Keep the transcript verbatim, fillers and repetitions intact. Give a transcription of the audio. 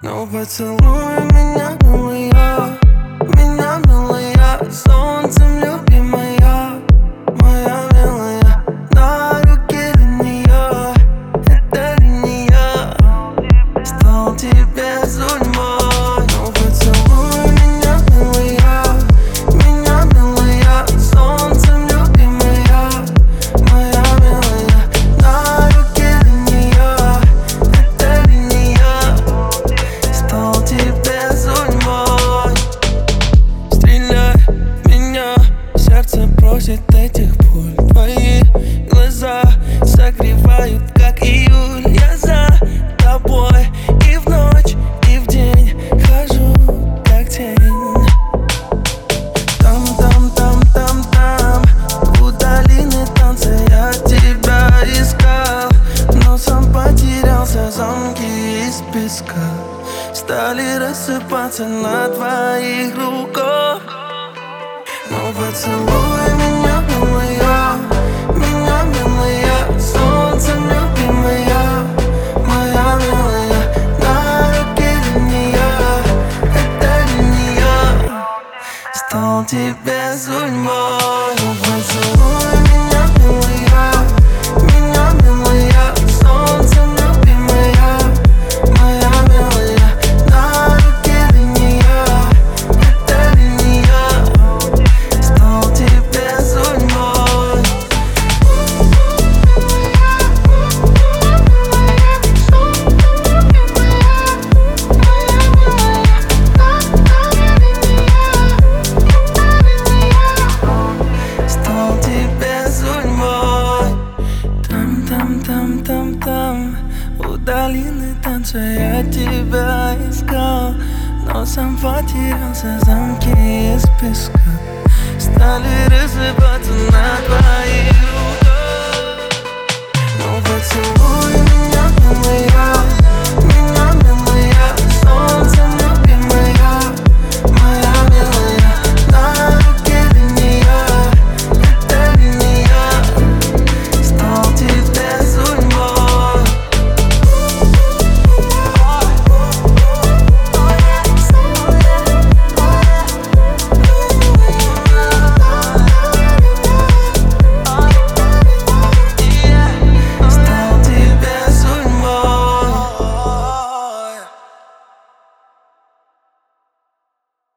Ну поцелуй меня, милая, меня, милая, солнцем любимая, моя милая. На руке линия, это линия, стал тебе судьбой. Ну поцелуй меня, милая, меня, милая, солнцем любимая, моя милая. На руке линия, это линия, стал тебе судьбой. Стреляй в меня, сердце просит этих пуль. Твои глаза согревают, как июль. Я за тобой и в ночь, и в день хожу, как тень. Там, там, там, там, там, у долины танца я тебя искал, но сам потерялся. Замки из песка стали рассыпаться на твоих руках. Ну поцелуй меня, милая, меня, милая, солнцем любимая, моя милая. На руке линия, это линия, стал тебе судьбой. Ну поцелуй меня, милая, меня, милая, солнцем любимая, моя милая. На руке линия, это линия, стал тебе судьбой. Стал тебе судьбой. Там, там, там, там, там, у долины танца я тебя искал, но сам потерялся. Замки из песка стали рассыпаться на твоих